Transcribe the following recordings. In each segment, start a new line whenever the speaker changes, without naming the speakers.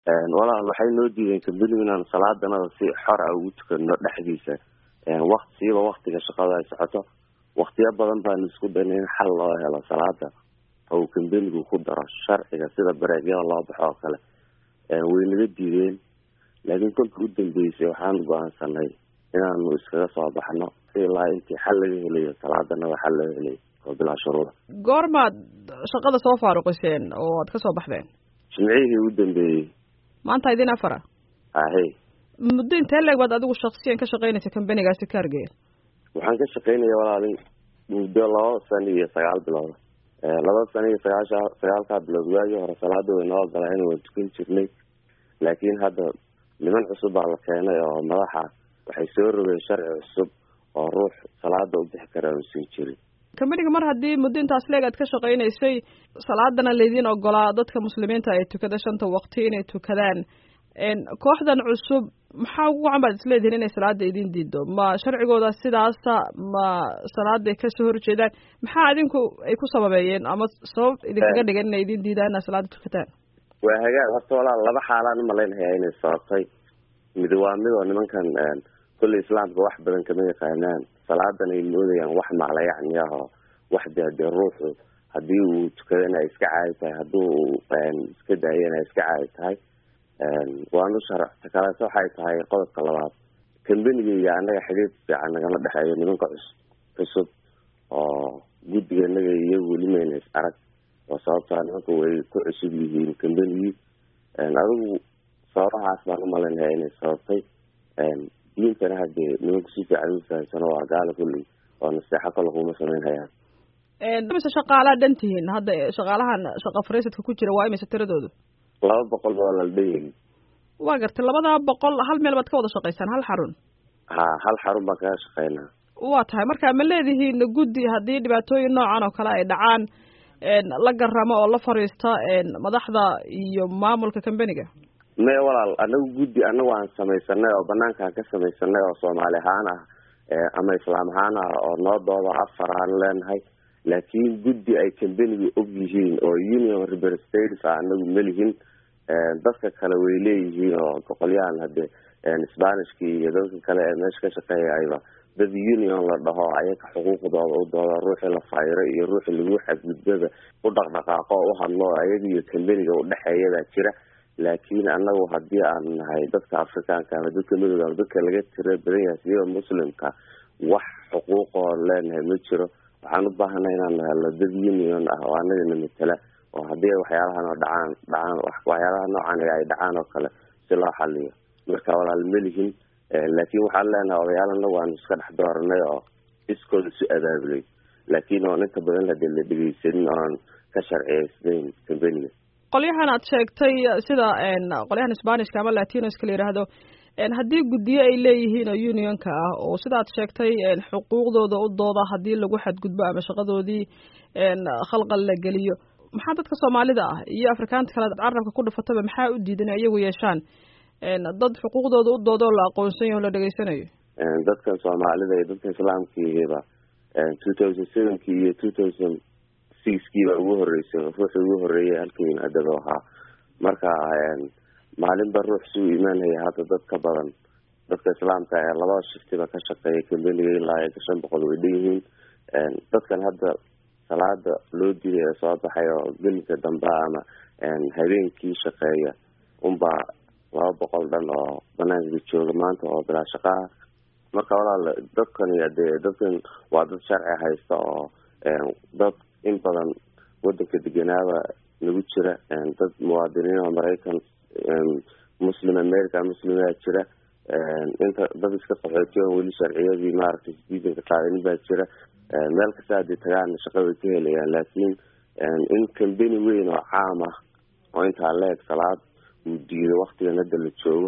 walaal waxay noo diideen kambanigu inaan salaadanada si xor ah ugu tukano dhexdiisa waqtigiiba waqtiga shaqada ay socoto waqtiyo badan baan isku daynay in xal loo helo salaada oo kambanigu ku daro sharciga sida bareegyada loo baxo oo kale way naga diideen laakiin kolkii u dambeysay waxaan go'aansanay inaanu iskaga soo baxno ilaa intii xal laga helayo salaadanada xal laga helayo oo bilaa shuruuda.
goormaad shaqada soo faaruqiseen oo aad ka soo baxdeen?
jimcihii u dambeeyey.
maanta idin afara?
ahe.
muddo intee leeg baad adigu shaksiyan ka shaqaynaysa kambanigaasi Cargill?
waxaan ka shaqaynaya walaalin muddo 2 sano iyo 9 bilood. 2 sano iyo 9 bilood waagii hore salaada way noo galeen oo tukan jirnay laakiin hadda niman cusub baa la keenay oo madaxa waxay soo rogeen sharci cusub oo ruux salaada u bixi kara oo sii jiray.
kambaniga mar haddii muddo intaas leeg aad ka shaqaynaysay salaadana laydin ogolaa dadka muslimiinta ay tukada 5 waqti inay tukadaan kooxdan cusub maxaa ugu wacan baad isleedihiin inay salaada idin diido? ma sharcigooda sidaasa ma salaaday ka soo horjeedaan? maxaa idinku ay ku sababeeyeen ama sabab idinkaga dhigan inay idin diidaan inaad salaada tukataan?
waa hagaag horta walaal laba xaalaan umalaynaya inay sababtay mid waa mid oo nimankan kulli islaamka wax badan kama yaqaanaan salaadan ay moodayaan wax macla yacni ah oo wax dee ruuxu haddii uu tukadana ay iska caadi tahay haddii uu iska daayana ay iska caadi tahay waanu sharci kaleeto waxay tahay qodobka labaad kambaniga iyo annaga xidhiir fiican nagama dhexeeyo nimanka cusub oo guddiga naga iyo weli mayna is arag oo sababtaa nimanka way ku cusub yihiin kambanigii adigu sababahaas baan umalaynaya inay sababtay diintana haddee nimanku si fiican u fahamsano waa gaala kulli oo naseexo kale kuma samayn hayaan.
mise shaqaalaa dhan tihiin hadda shaqaalahan shaqa fariisadka ku jira waa imise tiradoodu?
200 baa la dheeyay.
waa gartay 200 hal meel baad ka wada shaqaysaan hal xarun?
hal xarun baan kaga shaqaynaa.
waa tahay marka ma leedihiin guddi haddii dhibaatooyin noocan oo kale ay dhacaan la garamo oo la fariista madaxda iyo maamulka kambaniga?
me walaal anagu guddi anagu aan samaysanay oo banaankaan ka samaysanay oo Soomaali ahaan ah ama islaam ahaan ah oo noodooda 4 aan leenahay laakiin guddi ay kambaniga og yihiin oo union representatives anagu malihin dadka kale way leeyihiin oo qolyahan hadde Isbaanishki iyo dadka kale ee meesha ka shaqeeyayba dad union la dhaho ayaga xuquuqdooda u dooda ruuxii la fayro iyo ruuxii lagu xadgudbada u dhaqdhaqaaqo u hadlo ayaga iyo kambaniga u dhaxeeyada jira laakiin anagu haddii aan nahay dadka Afrikaanka ama dadka madowga ama dadka laga tira badan yahay sida muslimka wax xuquuqoo leenahay ma jiro waxaan u baahanahay inaan helno dad union ah oo anagana matala oo haddii waxyaalahan oo dhacaan waxyaalaha noocan ay dhacaan oo kale si loo xaliyo marka walaal malihin laakiin waxaan leenahay odayaalana waan iska dhex dooranay oo iskooda isu abaabulay laakiin oo inta badan la dhegeysanin oon ka sharciyeysnayn kambaniga.
qolyahan aad sheegtay sida qolyahan Isbaanishka ama Latinoska la yiraahdo haddii guddiyo ay leeyihiin oo unionka ah oo sidaad sheegtay xuquuqdooda u dooda haddii lagu xadgudbo ama shaqadoodii khalqal la geliyo maxaa dadka Soomaalida ah iyo Afrikaanka kale carabka ku dhufataba maxaa u diidan iyagu yeeshaan dad xuquuqdooda u doodo la aqoonsan yahay oo la dhageysanayo?
dadka Soomaalida iyo dadka Islaamkiiba 2007 iyo 2006 baa ugu horeysay ruuxii ugu horeeyay halkii adaba ahaa marka maalinba ruux suu iimaanaya hadda dad ka badan dadka islaamka ee 2 shiftiba ka shaqeeya kambaniga ilaa 500 way dheeyihiin dadkan hadda salaada loo diiday ee soo baxay oo gelinka dambe ama habeenkii shaqeeya unbaa 200 dhan oo banaanka jooga maanta oo bilaa shaqaa marka walaal dadkan waa dad sharci haysta oo dad in badan wadanka deganaaba lagu jira dad muwaadiniin oo Mareykan Muslim America muslimiina jira inta dad iska qaxootiyo weli sharciyadii maaragtay diidanka qaadan baa jira meel kasta ay tagaan shaqada ka helayaan laakiin in kambani weyn oo caam ah oo inta leeg salaad uu diido waqtiga hadda la joogo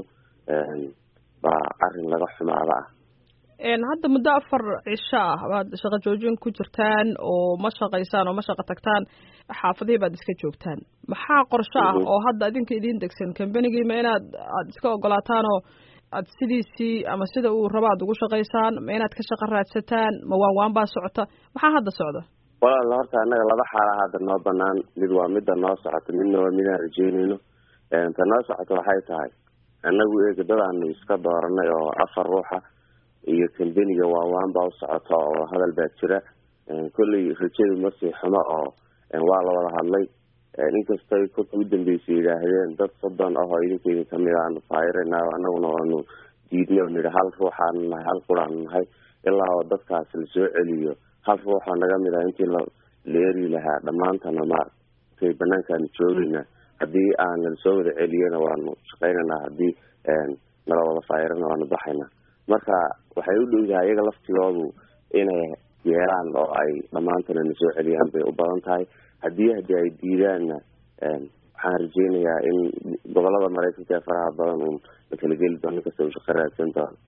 baa arrin laga xumaada
hadda muddo 4 cisho ah baad shaqo joojin ku jirtaan oo ma shaqaysaan oo ma shaqo tagtaan xaafadihii baad iska joogtaan maxaa qorshe ah oo hadda idinka idin degsan kambanigii ma inaad iska ogolaataan oo aad sidiisii ama sida uu rabo aad ugu shaqaysaan ma inaad ka shaqo raadsataan ma waan baa socota maxaa hadda socda? walaal horta anaga laba xaala hadda noo banaan mid waa midda noo socota midna waa midaan rajeynayno
tanoo socoto waxay tahay annagu eegadaanu iska dooranay oo 4 ruuxa iyo kambaniga waawaan baa u socota oo hadal baa jira kolley rajadu ma sii xumo oo waa la wada hadlay inkastoo ay ku dambeysay yiraahdeen dad 30 ah oo idinkeedin kamid ah fayrina annaguna waanu diidnay oo nidhi 1 ruuxaan nahay 1 quraan nahay ilaa dadkaas la soo celiyo 1 ruux oo naga mid ah intii la leeri lahaa dhamaantana ma kay banaankan joogina haddii aan la soo wada celiyana waanu shaqeynaa haddii nala wada fayrina waanu baxayna marka waxay u dhowdahay iyaga laftigoodu inay yeelaan oo ay dhamaantana la soo celiyaan bay u badan tahay haddii ay diidaanna waxaan rajeynayaa in gobolada Mareykanka faraha badan uu la kala geli doono kasta uu shaqo raadsan doono